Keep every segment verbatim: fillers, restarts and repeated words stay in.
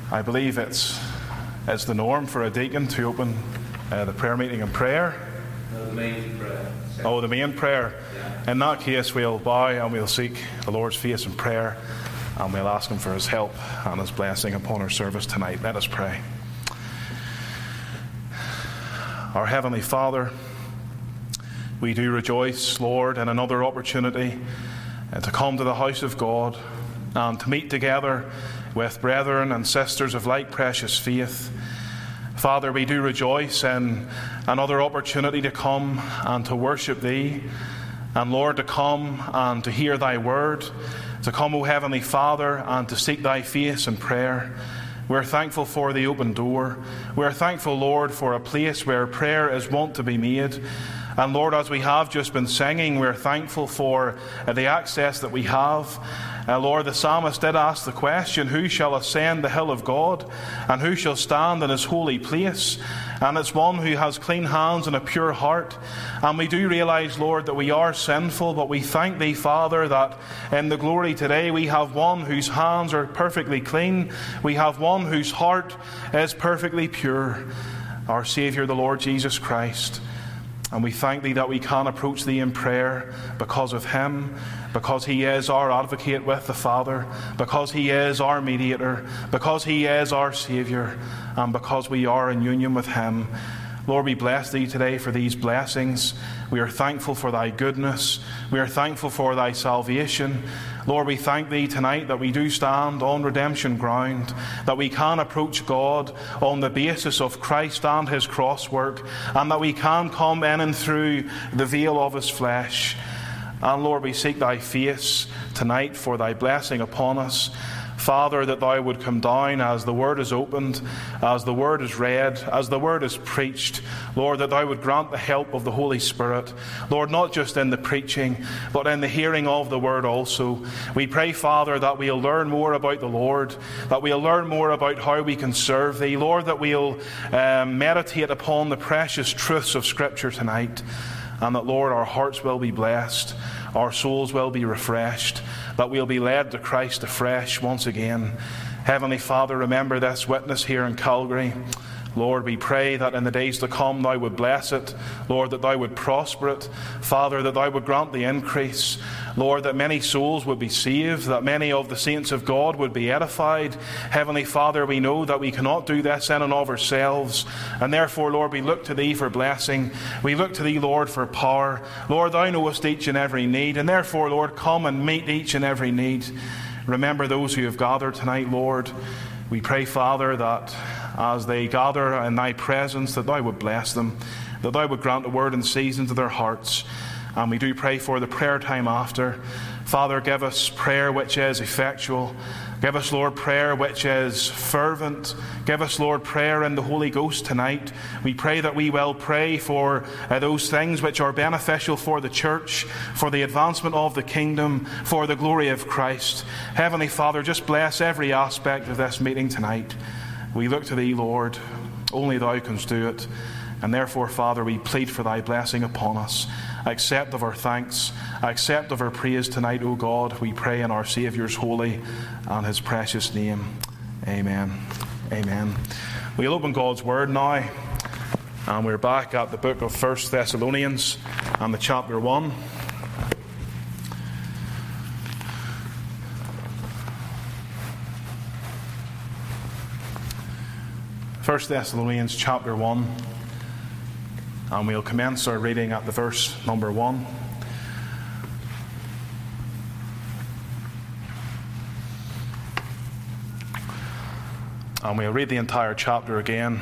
I believe it's, it's the norm for a deacon to open uh, the prayer meeting in prayer. No, the main prayer. Oh, the main prayer. Yeah. In that case, we'll bow and we'll seek the Lord's face in prayer, and we'll ask Him for His help and His blessing upon our service tonight. Let us pray. Our Heavenly Father, we do rejoice, Lord, in another opportunity uh, to come to the house of God and to meet together with brethren and sisters of like precious faith. Father, we do rejoice in another opportunity to come and to worship Thee, and Lord, to come and to hear Thy word, to come, O Heavenly Father, and to seek Thy face in prayer. We're thankful for the open door. We're thankful, Lord, for a place where prayer is wont to be made. And Lord, as we have just been singing, we're thankful for uh, the access that we have. Uh, Lord, the psalmist did ask the question, who shall ascend the hill of God, and who shall stand in His holy place? And it's one who has clean hands and a pure heart. And we do realize, Lord, that we are sinful, but we thank Thee, Father, that in the glory today we have one whose hands are perfectly clean. We have one whose heart is perfectly pure, our Saviour, the Lord Jesus Christ. And we thank Thee that we can approach Thee in prayer because of Him, because He is our advocate with the Father, because He is our mediator, because He is our Saviour, and because we are in union with Him. Lord, we bless Thee today for these blessings. We are thankful for Thy goodness. We are thankful for Thy salvation. Lord, we thank Thee tonight that we do stand on redemption ground, that we can approach God on the basis of Christ and His cross work, and that we can come in and through the veil of His flesh. And Lord, we seek Thy face tonight for Thy blessing upon us. Father, that Thou would come down as the Word is opened, as the Word is read, as the Word is preached. Lord, that Thou would grant the help of the Holy Spirit. Lord, not just in the preaching, but in the hearing of the Word also. We pray, Father, that we'll learn more about the Lord, that we'll learn more about how we can serve Thee. Lord, that we'll um, meditate upon the precious truths of Scripture tonight, and that, Lord, our hearts will be blessed, our souls will be refreshed, that we'll be led to Christ afresh once again. Heavenly Father, remember this witness here in Calgary. Lord, we pray that in the days to come Thou would bless it. Lord, that Thou would prosper it. Father, that Thou would grant the increase. Lord, that many souls would be saved, that many of the saints of God would be edified. Heavenly Father, we know that we cannot do this in and of ourselves, and therefore, Lord, we look to Thee for blessing. We look to Thee, Lord, for power. Lord, Thou knowest each and every need, and therefore, Lord, come and meet each and every need. Remember those who have gathered tonight, Lord. We pray, Father, that as they gather in Thy presence, that Thou would bless them, that Thou would grant a word in season to their hearts. And we do pray for the prayer time after. Father, give us prayer which is effectual. Give us, Lord, prayer which is fervent. Give us, Lord, prayer in the Holy Ghost tonight. We pray that we will pray for uh, those things which are beneficial for the church, for the advancement of the kingdom, for the glory of Christ. Heavenly Father, just bless every aspect of this meeting tonight. We look to Thee, Lord. Only Thou canst do it. And therefore, Father, we plead for Thy blessing upon us. Accept of our thanks, accept of our praise tonight, O God, we pray in our Saviour's holy and His precious name. Amen. Amen. We'll open God's Word now, and we're back at the book of First Thessalonians and the chapter one. First Thessalonians chapter one. And we'll commence our reading at the verse number one. And we'll read the entire chapter again.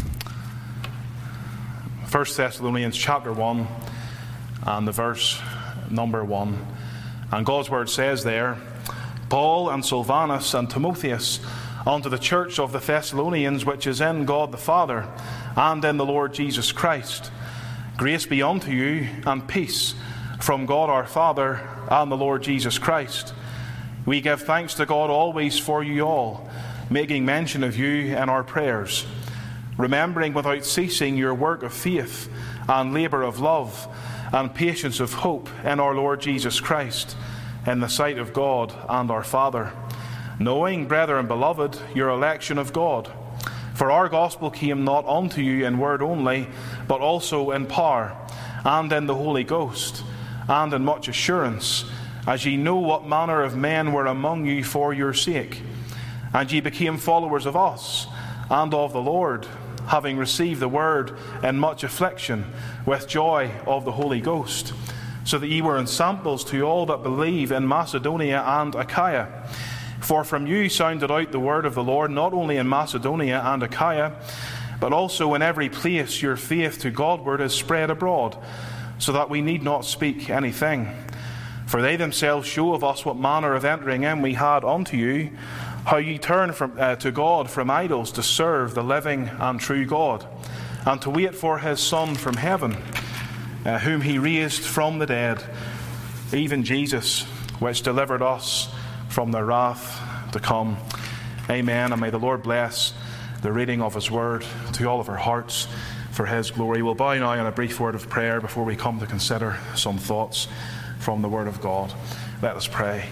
First Thessalonians chapter one and the verse number one. And God's word says there, Paul and Silvanus and Timotheus, unto the church of the Thessalonians which is in God the Father and in the Lord Jesus Christ, grace be unto you and peace from God our Father and the Lord Jesus Christ. We give thanks to God always for you all, making mention of you in our prayers, remembering without ceasing your work of faith and labour of love and patience of hope in our Lord Jesus Christ, in the sight of God and our Father. knowing, brethren beloved, your election of God. For our gospel came not unto you in word only, but also in power, and in the Holy Ghost, and in much assurance, as ye know what manner of men were among you for your sake. And ye became followers of us, and of the Lord, having received the word in much affliction, with joy of the Holy Ghost, so that ye were ensamples to all that believe in Macedonia and Achaia. For from you sounded out the word of the Lord, not only in Macedonia and Achaia, but also in every place your faith to Godward is spread abroad, so that we need not speak anything. For they themselves show of us what manner of entering in we had unto you, how ye turned from, uh, to God from idols to serve the living and true God, and to wait for his Son from heaven, uh, whom he raised from the dead, even Jesus, which delivered us from the wrath to come. Amen. And may the Lord bless the reading of his word to all of our hearts for his glory. We'll bow now in a brief word of prayer before we come to consider some thoughts from the word of God. Let us pray.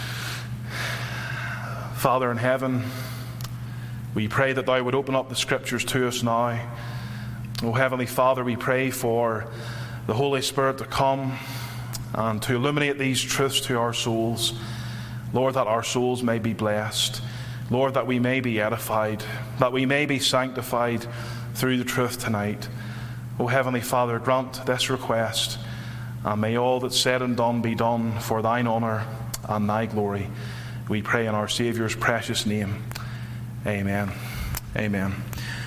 Father in heaven, we pray that thou would open up the scriptures to us now. O Heavenly Father, we pray for the Holy Spirit to come and to illuminate these truths to our souls. Lord, that our souls may be blessed. Lord, that we may be edified, that we may be sanctified through the truth tonight. O Heavenly Father, grant this request, and may all that's said and done be done for thine honour and thy glory. We pray in our Saviour's precious name. Amen. Amen.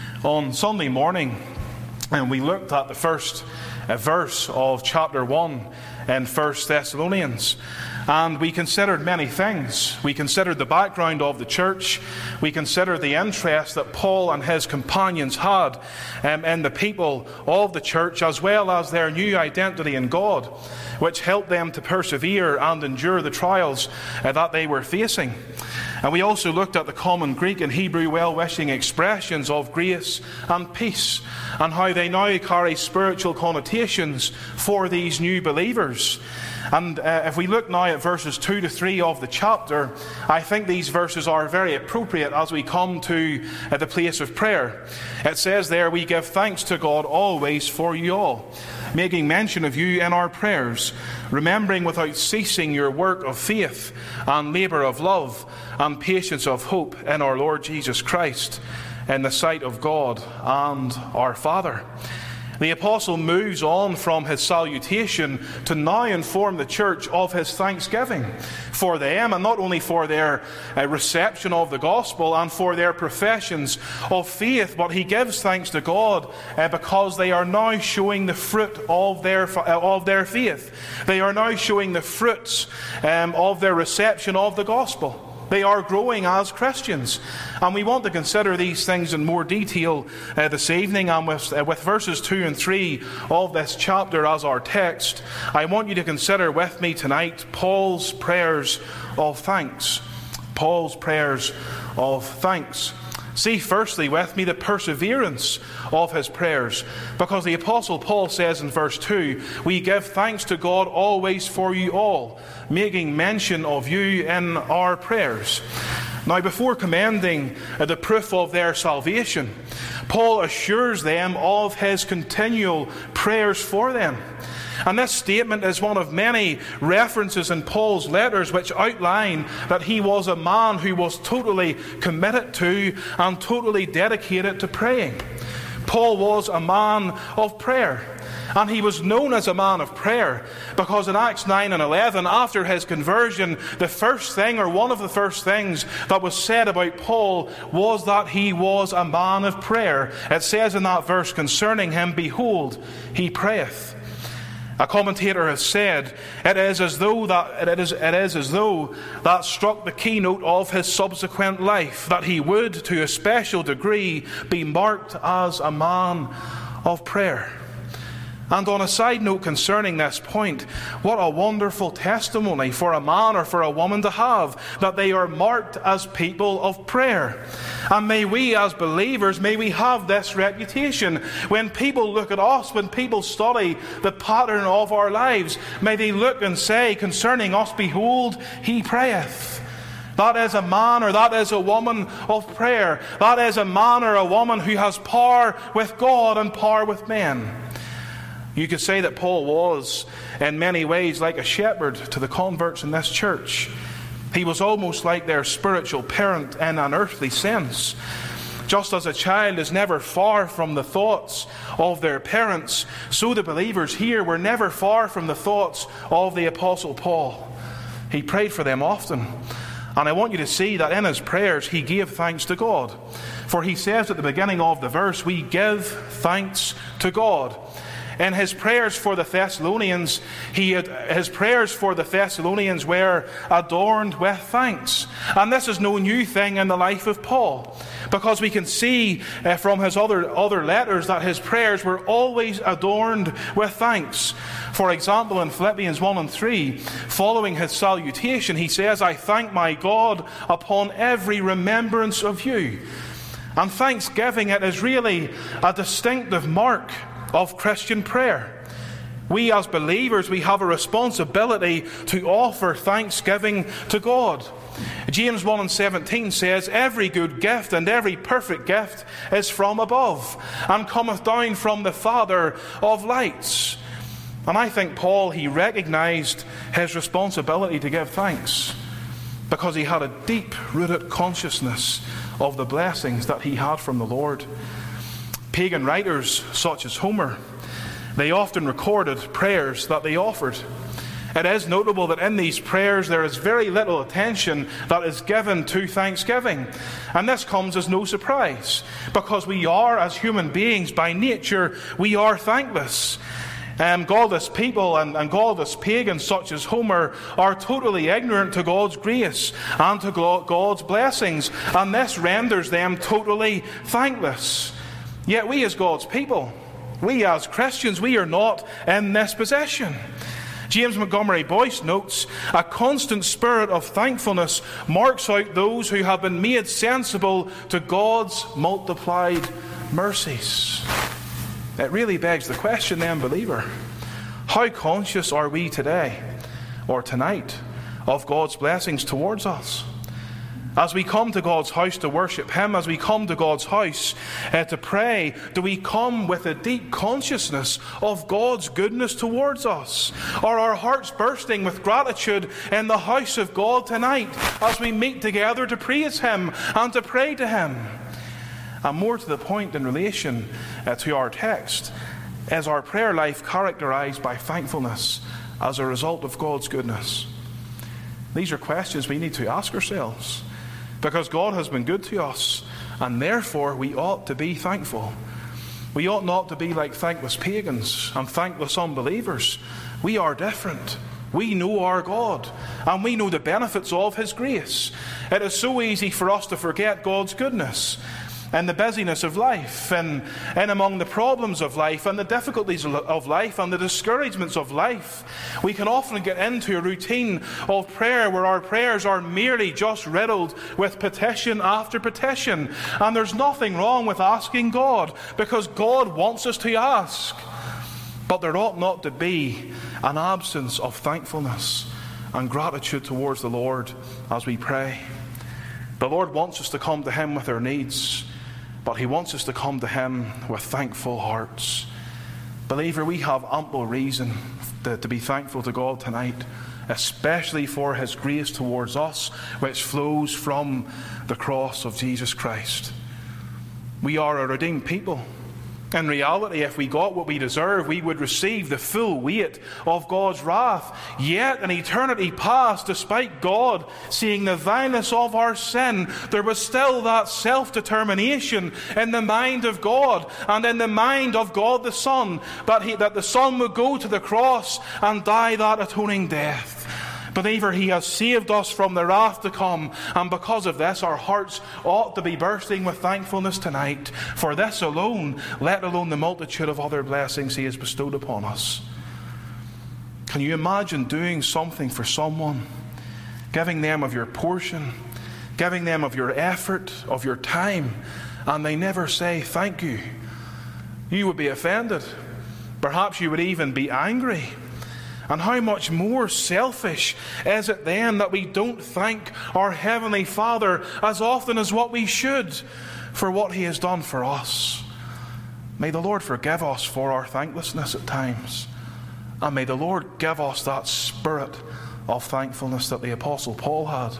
On Sunday morning, and we looked at the first uh, verse of chapter one in First Thessalonians, and we considered many things. We considered the background of the church. We considered the interest that Paul and his companions had um, in the people of the church, as well as their new identity in God, which helped them to persevere and endure the trials uh, that they were facing. And we also looked at the common Greek and Hebrew well-wishing expressions of grace and peace, and how they now carry spiritual connotations for these new believers. And uh, if we look now at verses two to three of the chapter, I think these verses are very appropriate as we come to uh, the place of prayer. It says there, we give thanks to God always for you all, making mention of you in our prayers, remembering without ceasing your work of faith and labour of love and patience of hope in our Lord Jesus Christ, in the sight of God and our Father. The apostle moves on from his salutation to now inform the church of his thanksgiving for them, and not only for their uh, reception of the gospel and for their professions of faith, but he gives thanks to God uh, because they are now showing the fruit of their uh, of their faith. They are now showing the fruits um, of their reception of the gospel. They are growing as Christians. And we want to consider these things in more detail uh, this evening. And with, uh, with verses two and three of this chapter as our text, I want you to consider with me tonight Paul's prayers of thanks. Paul's prayers of thanks. See firstly with me the perseverance of his prayers, because the Apostle Paul says in verse two, we give thanks to God always for you all, making mention of you in our prayers. Now, before commending the proof of their salvation, Paul assures them of his continual prayers for them. And this statement is one of many references in Paul's letters which outline that he was a man who was totally committed to and totally dedicated to praying. Paul was a man of prayer. And he was known as a man of prayer because in Acts nine and eleven, after his conversion, the first thing, or one of the first things that was said about Paul was that he was a man of prayer. It says in that verse concerning him, behold, he prayeth. A commentator has said, it is as though that it is, it is as though that struck the keynote of his subsequent life, that he would, to a special degree, be marked as a man of prayer. And on a side note concerning this point, what a wonderful testimony for a man or for a woman to have, that they are marked as people of prayer. And may we as believers, may we have this reputation. When people look at us, when people study the pattern of our lives, may they look and say concerning us, behold, he prayeth. That is a man or that is a woman of prayer. That is a man or a woman who has power with God and power with men. You could say that Paul was, in many ways, like a shepherd to the converts in this church. He was almost like their spiritual parent in an earthly sense. Just as a child is never far from the thoughts of their parents, so the believers here were never far from the thoughts of the Apostle Paul. He prayed for them often. And I want you to see that in his prayers he gave thanks to God. For he says at the beginning of the verse, we give thanks to God. In his prayers for the Thessalonians, he had, his prayers for the Thessalonians were adorned with thanks. And this is no new thing in the life of Paul, because we can see uh, from his other, other letters that his prayers were always adorned with thanks. For example, in Philippians one and three, following his salutation, he says, I thank my God upon every remembrance of you. And thanksgiving, it is really a distinctive mark of Christian prayer. We as believers, we have a responsibility to offer thanksgiving to God. James one and seventeen says, every good gift and every perfect gift is from above, and cometh down from the Father of lights. And I think Paul, he recognized his responsibility to give thanks, because he had a deep-rooted consciousness of the blessings that he had from the Lord. Pagan writers such as Homer, they often recorded prayers that they offered. It is notable that in these prayers there is very little attention that is given to thanksgiving. And this comes as no surprise, because we are, as human beings, by nature, we are thankless. Um, godless people and, and godless pagans such as Homer are totally ignorant to God's grace and to God's blessings, and this renders them totally thankless. Yet we as God's people, we as Christians, we are not in this position. James Montgomery Boyce notes, a constant spirit of thankfulness marks out those who have been made sensible to God's multiplied mercies. It really begs the question then, believer, how conscious are we today or tonight of God's blessings towards us? As we come to God's house to worship Him, as we come to God's house uh, to pray, do we come with a deep consciousness of God's goodness towards us? Are our hearts bursting with gratitude in the house of God tonight as we meet together to praise Him and to pray to Him? And more to the point in relation uh, to our text, is our prayer life characterized by thankfulness as a result of God's goodness? These are questions we need to ask ourselves, because God has been good to us, and therefore we ought to be thankful. We ought not to be like thankless pagans and thankless unbelievers. We are different. We know our God, and we know the benefits of His grace. It is so easy for us to forget God's goodness in the busyness of life, and, and among the problems of life, and the difficulties of life, and the discouragements of life. We can often get into a routine of prayer where our prayers are merely just riddled with petition after petition. And there's nothing wrong with asking God, because God wants us to ask. But there ought not to be an absence of thankfulness and gratitude towards the Lord as we pray. The Lord wants us to come to Him with our needs, but He wants us to come to Him with thankful hearts. Believer, we have ample reason to, to be thankful to God tonight, especially for His grace towards us, which flows from the cross of Jesus Christ. We are a redeemed people. In reality, if we got what we deserve, we would receive the full weight of God's wrath. Yet, in eternity past, despite God seeing the vileness of our sin, there was still that self-determination in the mind of God and in the mind of God the Son, that, he, that the Son would go to the cross and die that atoning death. Believer, He has saved us from the wrath to come, and because of this, our hearts ought to be bursting with thankfulness tonight for this alone, let alone the multitude of other blessings He has bestowed upon us. Can you imagine doing something for someone, giving them of your portion, giving them of your effort, of your time, and they never say thank you? You would be offended. Perhaps you would even be angry. And how much more selfish is it then that we don't thank our Heavenly Father as often as what we should for what He has done for us? May the Lord forgive us for our thanklessness at times. And may the Lord give us that spirit of thankfulness that the Apostle Paul had.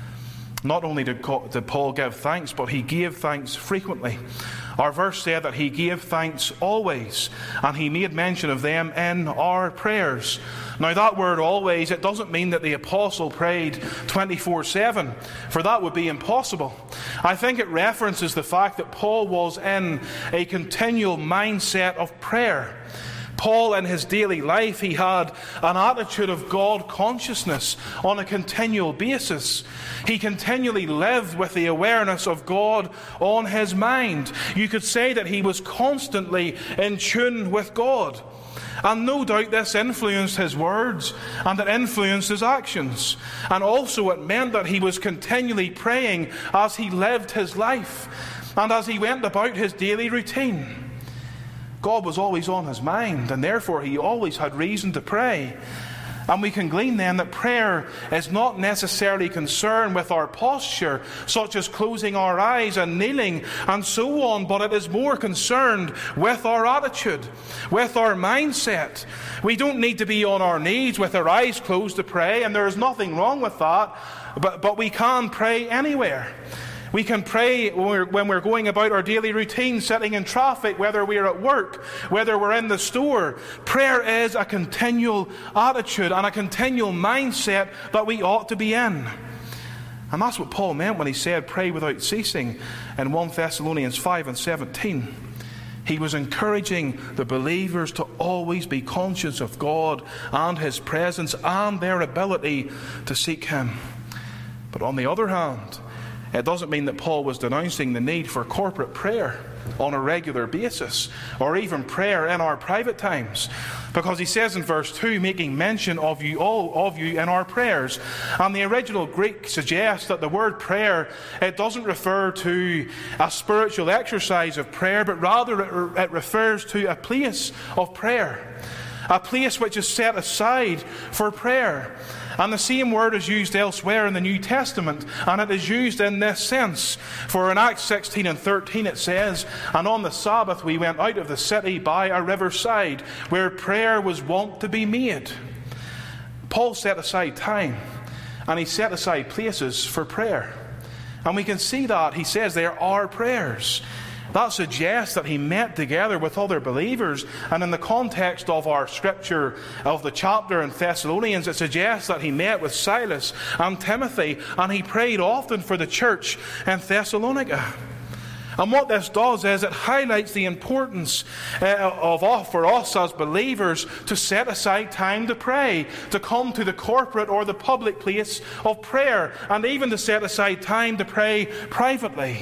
Not only did Paul give thanks, but he gave thanks frequently. Our verse said that he gave thanks always, and he made mention of them in our prayers. Now that word always, it doesn't mean that the apostle prayed twenty-four seven, for that would be impossible. I think it references the fact that Paul was in a continual mindset of prayer. Paul, in his daily life, he had an attitude of God consciousness on a continual basis. He continually lived with the awareness of God on his mind. You could say that he was constantly in tune with God. And no doubt this influenced his words and it influenced his actions. And also it meant that he was continually praying as he lived his life and as he went about his daily routine. God was always on his mind, and therefore he always had reason to pray. And we can glean then that prayer is not necessarily concerned with our posture, such as closing our eyes and kneeling and so on, but it is more concerned with our attitude, with our mindset. We don't need to be on our knees with our eyes closed to pray, and there is nothing wrong with that, but, but we can pray anywhere. We can pray when we're, when we're going about our daily routine, sitting in traffic, whether we're at work, whether we're in the store. Prayer is a continual attitude and a continual mindset that we ought to be in. And that's what Paul meant when he said, pray without ceasing in First Thessalonians five and seventeen. He was encouraging the believers to always be conscious of God and His presence and their ability to seek Him. But on the other hand, it doesn't mean that Paul was denouncing the need for corporate prayer on a regular basis, or even prayer in our private times, because he says in verse two, making mention of you all of you in our prayers. And the original Greek suggests that the word prayer, it doesn't refer to a spiritual exercise of prayer, but rather it refers to a place of prayer, a place which is set aside for prayer. And the same word is used elsewhere in the New Testament, and it is used in this sense. For in Acts sixteen and thirteen it says, and on the Sabbath we went out of the city by a riverside, where prayer was wont to be made. Paul set aside time, and he set aside places for prayer. And we can see that. He says there are prayers. That suggests that he met together with other believers, and in the context of our scripture of the chapter in Thessalonians, it suggests that he met with Silas and Timothy, and he prayed often for the church in Thessalonica. And what this does is it highlights the importance uh, of for us as believers to set aside time to pray, to come to the corporate or the public place of prayer, and even to set aside time to pray privately.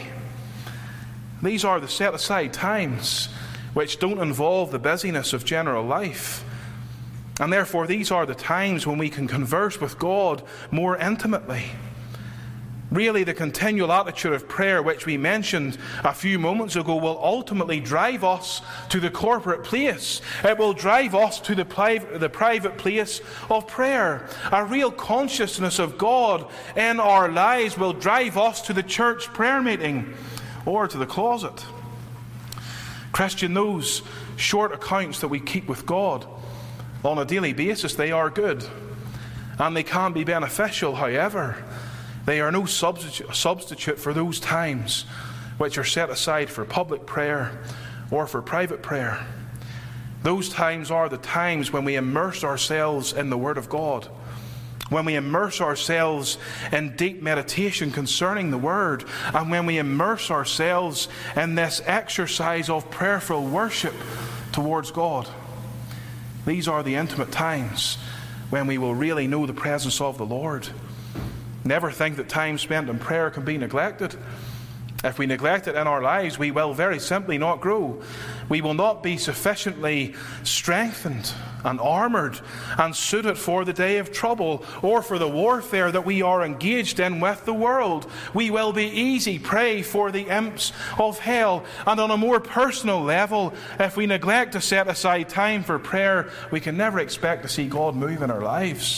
These are the set-aside times which don't involve the busyness of general life. And therefore, these are the times when we can converse with God more intimately. Really, the continual attitude of prayer, which we mentioned a few moments ago, will ultimately drive us to the corporate place. It will drive us to the, pri- the private place of prayer. A real consciousness of God in our lives will drive us to the church prayer meeting, or to the closet. Christian, those short accounts that we keep with God on a daily basis, they are good. And they can be beneficial. However, they are no substitute, substitute for those times which are set aside for public prayer or for private prayer. Those times are the times when we immerse ourselves in the Word of God, when we immerse ourselves in deep meditation concerning the Word, and when we immerse ourselves in this exercise of prayerful worship towards God. These are the intimate times when we will really know the presence of the Lord. Never think that time spent in prayer can be neglected. If we neglect it in our lives, we will very simply not grow. We will not be sufficiently strengthened and armoured and suited for the day of trouble or for the warfare that we are engaged in with the world. We will be easy prey for the imps of hell. And on a more personal level, if we neglect to set aside time for prayer, we can never expect to see God move in our lives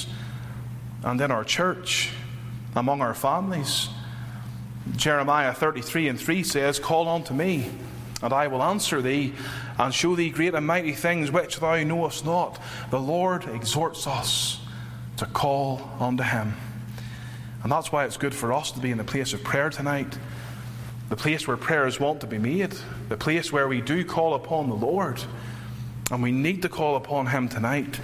and in our church, among our families. Jeremiah thirty-three and three says, "Call unto me, and I will answer thee, and show thee great and mighty things which thou knowest not." The Lord exhorts us to call unto him. And that's why it's good for us to be in the place of prayer tonight. The place where prayers want to be made. The place where we do call upon the Lord. And we need to call upon him tonight.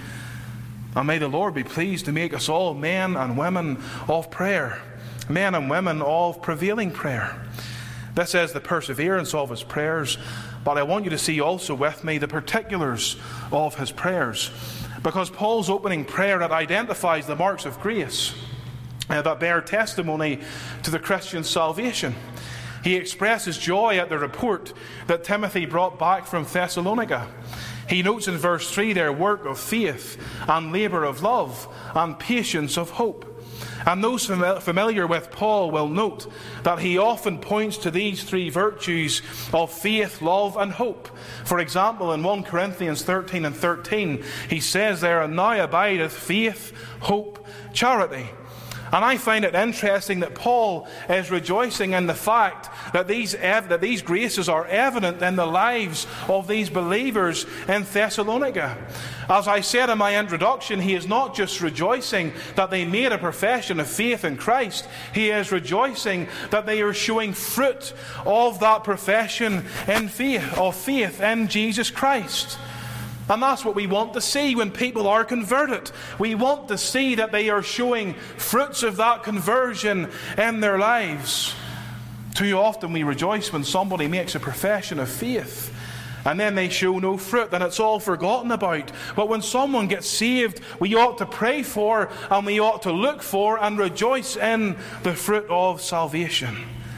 And may the Lord be pleased to make us all men and women of prayer. Men and women of prevailing prayer. This is the perseverance of his prayers. But I want you to see also with me the particulars of his prayers. Because Paul's opening prayer, it identifies the marks of grace uh, that bear testimony to the Christian's salvation. He expresses joy at the report that Timothy brought back from Thessalonica. He notes in verse three their work of faith and labour of love and patience of hope. And those familiar with Paul will note that he often points to these three virtues of faith, love, and hope. For example, in First Corinthians thirteen and thirteen, he says there, "And now abideth faith, hope, charity." And I find it interesting that Paul is rejoicing in the fact that these, ev- that these graces are evident in the lives of these believers in Thessalonica. As I said in my introduction, he is not just rejoicing that they made a profession of faith in Christ. He is rejoicing that they are showing fruit of that profession in faith, of faith in Jesus Christ. And that's what we want to see when people are converted. We want to see that they are showing fruits of that conversion in their lives. Too often we rejoice when somebody makes a profession of faith and then they show no fruit, and it's all forgotten about. But when someone gets saved, we ought to pray for and we ought to look for and rejoice in the fruit of salvation.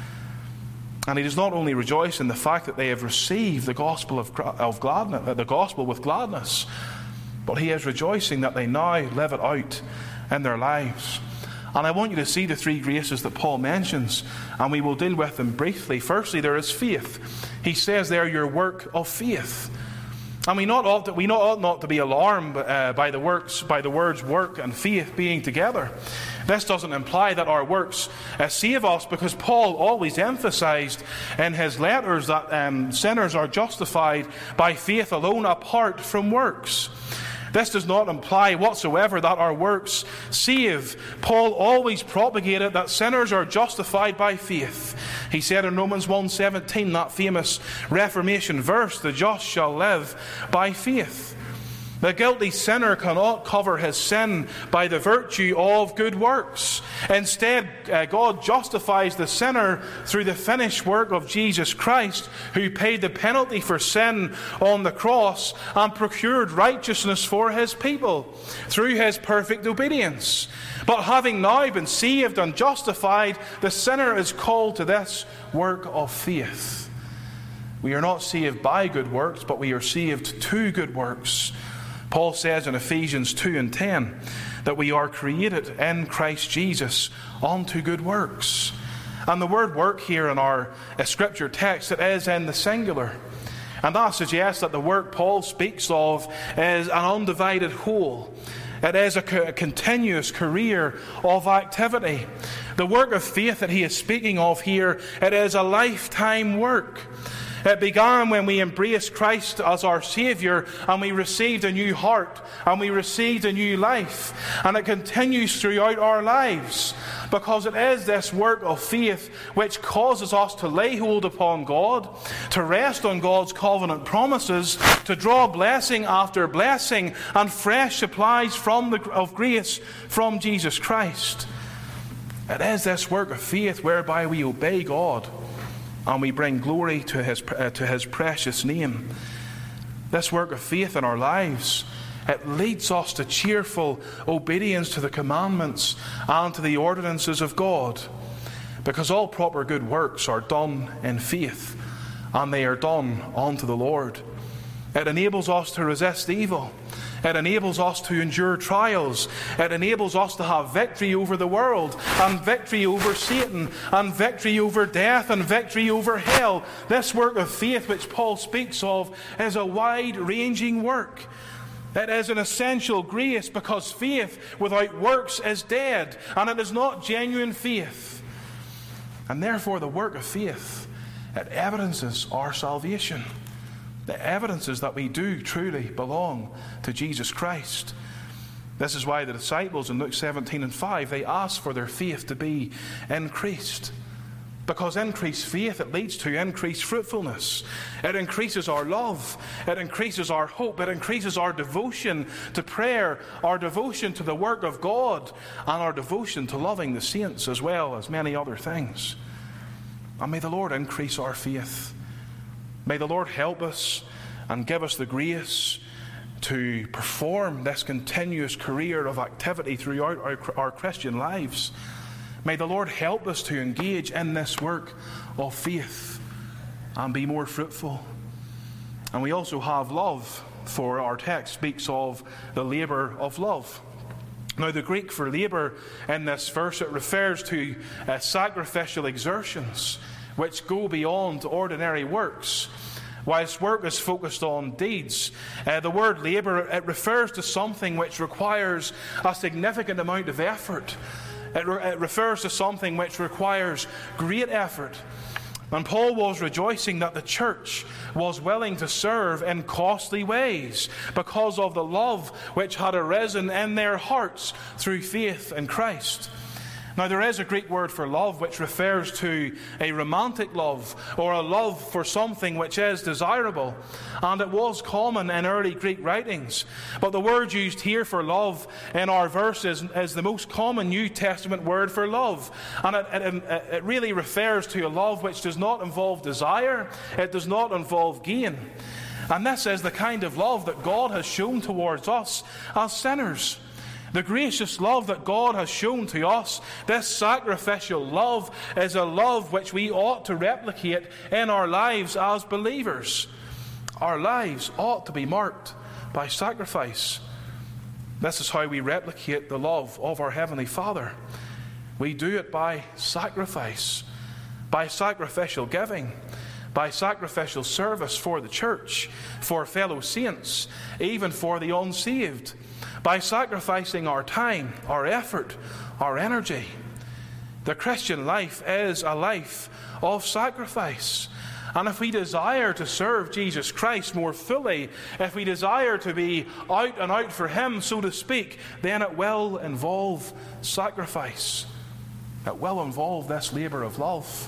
And he does not only rejoice in the fact that they have received the gospel of, of gladness, the gospel with gladness, but he is rejoicing that they now live it out in their lives. And I want you to see the three graces that Paul mentions, and we will deal with them briefly. Firstly, there is faith. He says there, your work of faith. And we not ought to, we not ought not to be alarmed uh, by the works, by the words work and faith being together. This doesn't imply that our works uh, save us, because Paul always emphasized in his letters that um, sinners are justified by faith alone, apart from works. This does not imply whatsoever that our works save. Paul always propagated that sinners are justified by faith. He said in Romans one seventeen, that famous Reformation verse, "The just shall live by faith." The guilty sinner cannot cover his sin by the virtue of good works. Instead, uh, God justifies the sinner through the finished work of Jesus Christ, who paid the penalty for sin on the cross and procured righteousness for his people through his perfect obedience. But having now been saved and justified, the sinner is called to this work of faith. We are not saved by good works, but we are saved to good works. Paul says in Ephesians two and ten that we are created in Christ Jesus unto good works. And the word work here in our uh, scripture text, it is in the singular. And that suggests that the work Paul speaks of is an undivided whole. It is a, co- a continuous career of activity. The work of faith that he is speaking of here, it is a lifetime work. It began when we embraced Christ as our Saviour and we received a new heart and we received a new life. And it continues throughout our lives, because it is this work of faith which causes us to lay hold upon God, to rest on God's covenant promises, to draw blessing after blessing and fresh supplies from the, of grace from Jesus Christ. It is this work of faith whereby we obey God and we bring glory to his, uh, to his precious name. This work of faith in our lives, it leads us to cheerful obedience to the commandments and to the ordinances of God. Because all proper good works are done in faith, and they are done unto the Lord. It enables us to resist evil. It enables us to endure trials. It enables us to have victory over the world, and victory over Satan, and victory over death, and victory over hell. This work of faith which Paul speaks of is a wide-ranging work. It is an essential grace, because faith without works is dead, and it is not genuine faith. And therefore the work of faith, it evidences our salvation. The evidence is that we do truly belong to Jesus Christ. This is why the disciples in Luke seventeen and five, they ask for their faith to be increased. Because increased faith, it leads to increased fruitfulness. It increases our love. It increases our hope. It increases our devotion to prayer, our devotion to the work of God, and our devotion to loving the saints, as well as many other things. And may the Lord increase our faith. May the Lord help us and give us the grace to perform this continuous career of activity throughout our, our Christian lives. May the Lord help us to engage in this work of faith and be more fruitful. And we also have love, for our text speaks of the labour of love. Now, the Greek for labour in this verse, it refers to uh, sacrificial exertions which go beyond ordinary works. Whilst work is focused on deeds, uh, the word labour, it refers to something which requires a significant amount of effort. It, re- it refers to something which requires great effort. And Paul was rejoicing that the church was willing to serve in costly ways because of the love which had arisen in their hearts through faith in Christ. Now, there is a Greek word for love which refers to a romantic love, or a love for something which is desirable, and it was common in early Greek writings. But the word used here for love in our verses is the most common New Testament word for love, and it, it, it really refers to a love which does not involve desire, it does not involve gain. And this is the kind of love that God has shown towards us as sinners. The gracious love that God has shown to us, this sacrificial love, is a love which we ought to replicate in our lives as believers. Our lives ought to be marked by sacrifice. This is how we replicate the love of our Heavenly Father. We do it by sacrifice, by sacrificial giving, by sacrificial service for the church, for fellow saints, even for the unsaved, by sacrificing our time, our effort, our energy. The Christian life is a life of sacrifice. And if we desire to serve Jesus Christ more fully, if we desire to be out and out for Him, so to speak, then it will involve sacrifice. It will involve this labour of love.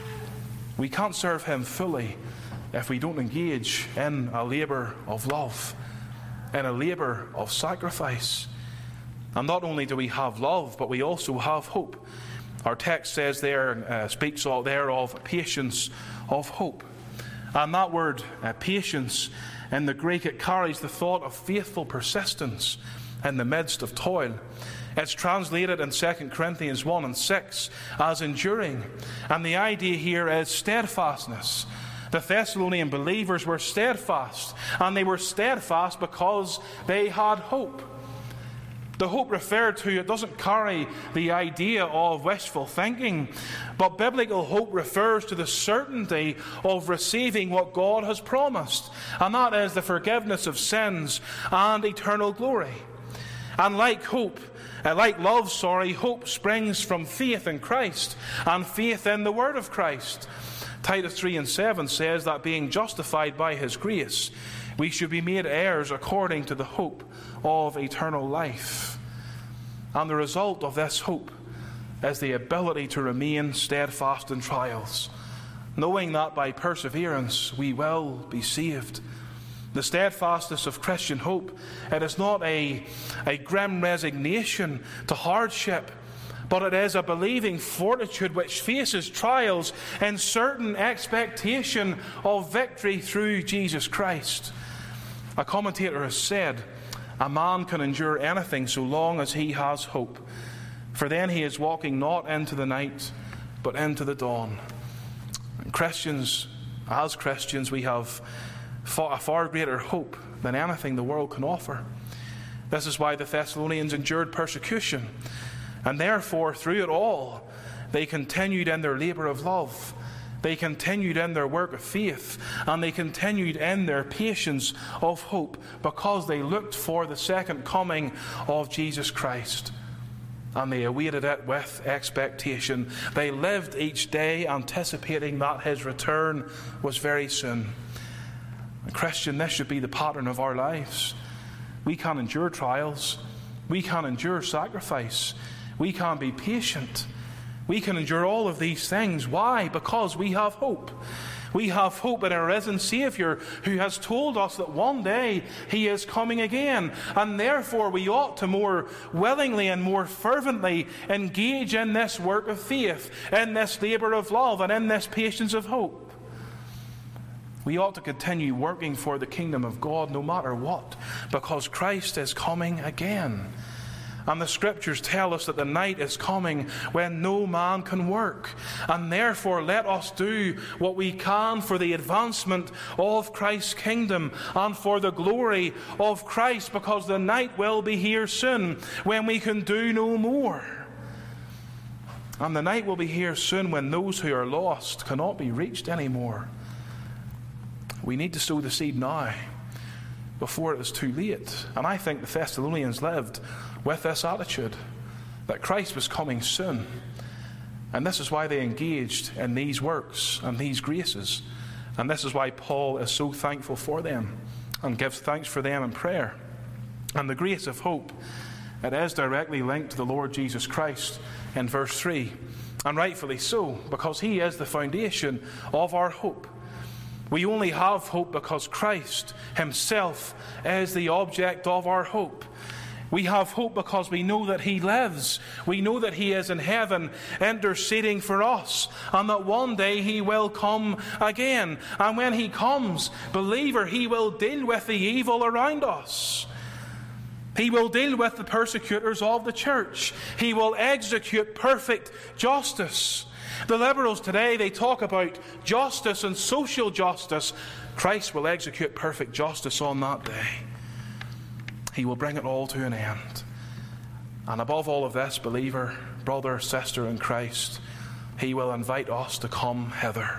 We can't serve Him fully if we don't engage in a labour of love, in a labour of sacrifice. And not only do we have love, but we also have hope. Our text says there, uh, speaks all there of patience of hope. And that word, uh, patience, in the Greek, it carries the thought of faithful persistence in the midst of toil. It's translated in Second Corinthians one and six as enduring. And the idea here is steadfastness. The Thessalonian believers were steadfast, and they were steadfast because they had hope. The hope referred to, it doesn't carry the idea of wishful thinking, but biblical hope refers to the certainty of receiving what God has promised, and that is the forgiveness of sins and eternal glory. And like hope, uh, like love, sorry, hope springs from faith in Christ and faith in the Word of Christ. Titus three and seven says that being justified by His grace, we should be made heirs according to the hope of eternal life. And the result of this hope is the ability to remain steadfast in trials, knowing that by perseverance we will be saved. The steadfastness of Christian hope, it is not a, a grim resignation to hardship, but it is a believing fortitude which faces trials in certain expectation of victory through Jesus Christ. A commentator has said, a man can endure anything so long as he has hope, for then he is walking not into the night, but into the dawn. And Christians, as Christians, we have far, a far greater hope than anything the world can offer. This is why the Thessalonians endured persecution, and therefore, through it all, they continued in their labour of love. They continued in their work of faith, and they continued in their patience of hope, because they looked for the second coming of Jesus Christ, and they awaited it with expectation. They lived each day anticipating that his return was very soon. And Christian, this should be the pattern of our lives. We can endure trials. We can endure sacrifice. We can be patient. We can endure all of these things. Why? Because we have hope. We have hope in our risen Saviour, who has told us that one day he is coming again. And therefore we ought to more willingly and more fervently engage in this work of faith, in this labour of love, and in this patience of hope. We ought to continue working for the kingdom of God no matter what, because Christ is coming again. And the Scriptures tell us that the night is coming when no man can work. And therefore let us do what we can for the advancement of Christ's kingdom and for the glory of Christ, because the night will be here soon when we can do no more. And the night will be here soon when those who are lost cannot be reached anymore. We need to sow the seed now, before it is too late. And I think the Thessalonians lived with this attitude, that Christ was coming soon. And this is why they engaged in these works and these graces. And this is why Paul is so thankful for them and gives thanks for them in prayer. And the grace of hope, it is directly linked to the Lord Jesus Christ in verse three. And rightfully so, because he is the foundation of our hope. We only have hope because Christ himself is the object of our hope. We have hope because we know that he lives. We know that he is in heaven interceding for us, and that one day he will come again. And when he comes, believer, he will deal with the evil around us. He will deal with the persecutors of the church. He will execute perfect justice. The liberals today, they talk about justice and social justice. Christ will execute perfect justice on that day. He will bring it all to an end. And above all of this, believer, brother, sister in Christ, he will invite us to come hither.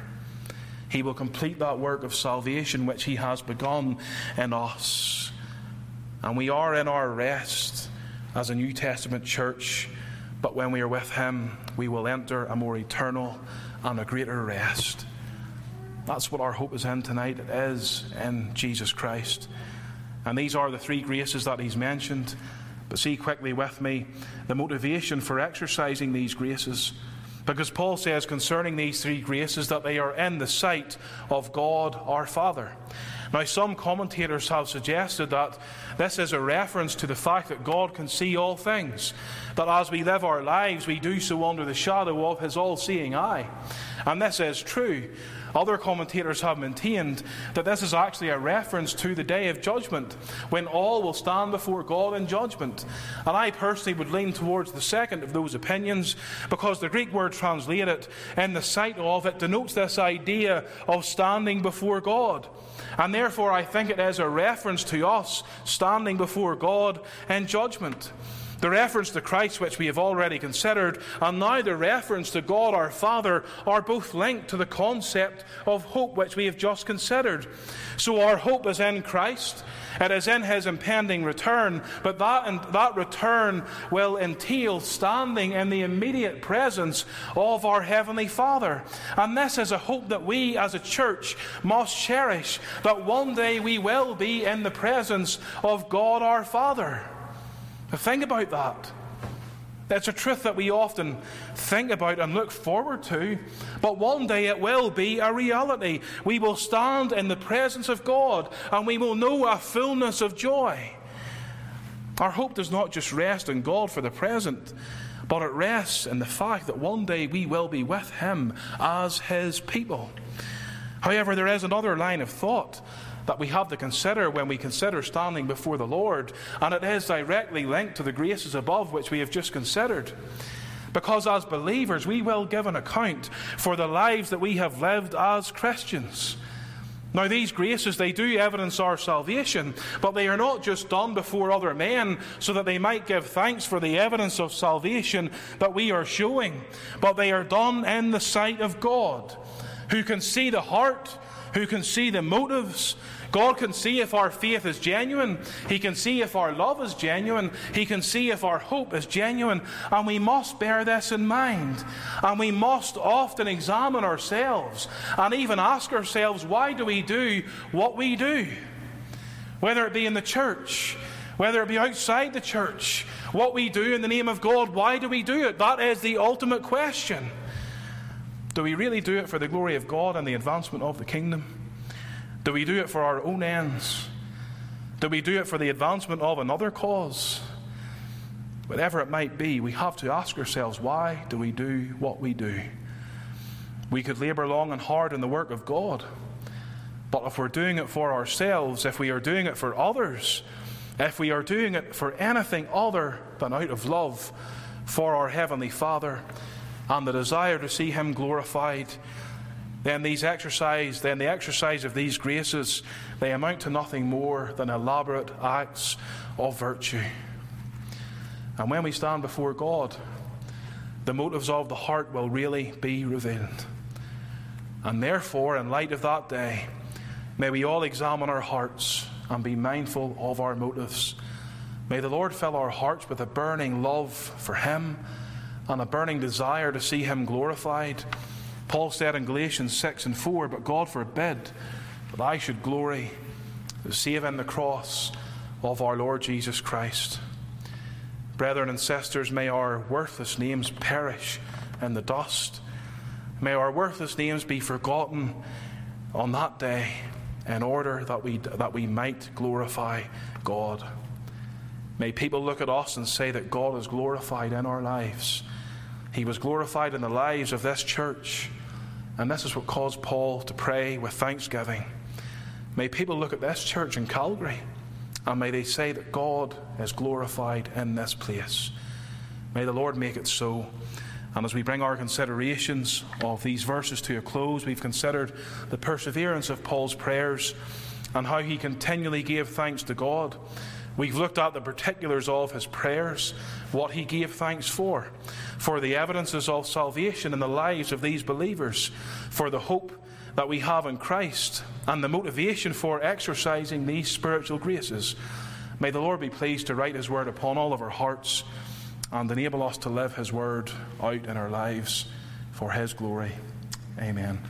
He will complete that work of salvation which he has begun in us. And we are in our rest as a New Testament church. But when we are with him, we will enter a more eternal and a greater rest. That's what our hope is in tonight. It is in Jesus Christ. And these are the three graces that he's mentioned. But see quickly with me the motivation for exercising these graces. Because Paul says concerning these three graces that they are in the sight of God our Father. Now, some commentators have suggested that this is a reference to the fact that God can see all things, that as we live our lives, we do so under the shadow of his all-seeing eye. And this is true. Other commentators have maintained that this is actually a reference to the day of judgment, when all will stand before God in judgment. And I personally would lean towards the second of those opinions, because the Greek word translated in the sight of it denotes this idea of standing before God. And therefore I think it is a reference to us standing before God in judgment. The reference to Christ, which we have already considered, and now the reference to God our Father, are both linked to the concept of hope, which we have just considered. So our hope is in Christ. It is in his impending return, but that, that return will entail standing in the immediate presence of our Heavenly Father. And this is a hope that we as a church must cherish, that one day we will be in the presence of God our Father. Now think about that. It's a truth that we often think about and look forward to, but one day it will be a reality. We will stand in the presence of God, and we will know a fullness of joy. Our hope does not just rest in God for the present, but it rests in the fact that one day we will be with him as his people. However, there is another line of thought that we have to consider when we consider standing before the Lord, and it is directly linked to the graces above which we have just considered. Because as believers, we will give an account for the lives that we have lived as Christians. Now, these graces, they do evidence our salvation, but they are not just done before other men so that they might give thanks for the evidence of salvation that we are showing, but they are done in the sight of God, who can see the heart, who can see the motives. God can see if our faith is genuine. He can see if our love is genuine. He can see if our hope is genuine. And we must bear this in mind. And we must often examine ourselves and even ask ourselves, why do we do what we do? Whether it be in the church, whether it be outside the church, what we do in the name of God, why do we do it? That is the ultimate question. Do we really do it for the glory of God and the advancement of the kingdom? Do we do it for our own ends? Do we do it for the advancement of another cause? Whatever it might be, we have to ask ourselves, why do we do what we do? We could labour long and hard in the work of God, but if we're doing it for ourselves, if we are doing it for others, if we are doing it for anything other than out of love for our Heavenly Father and the desire to see Him glorified, then these exercise, then the exercise of these graces, they amount to nothing more than elaborate acts of virtue. And when we stand before God, the motives of the heart will really be revealed. And therefore, in light of that day, may we all examine our hearts and be mindful of our motives. May the Lord fill our hearts with a burning love for Him and a burning desire to see Him glorified. Paul said in Galatians six and four, but God forbid that I should glory, save in the cross of our Lord Jesus Christ. Brethren and sisters, may our worthless names perish in the dust. May our worthless names be forgotten on that day in order that we, that we might glorify God. May people look at us and say that God is glorified in our lives. He was glorified in the lives of this church. And this is what caused Paul to pray with thanksgiving. May people look at this church in Calgary and may they say that God is glorified in this place. May the Lord make it so. And as we bring our considerations of these verses to a close, we've considered the perseverance of Paul's prayers and how he continually gave thanks to God. We've looked at the particulars of his prayers, what he gave thanks for, for the evidences of salvation in the lives of these believers, for the hope that we have in Christ, and the motivation for exercising these spiritual graces. May the Lord be pleased to write His word upon all of our hearts and enable us to live His word out in our lives for His glory. Amen.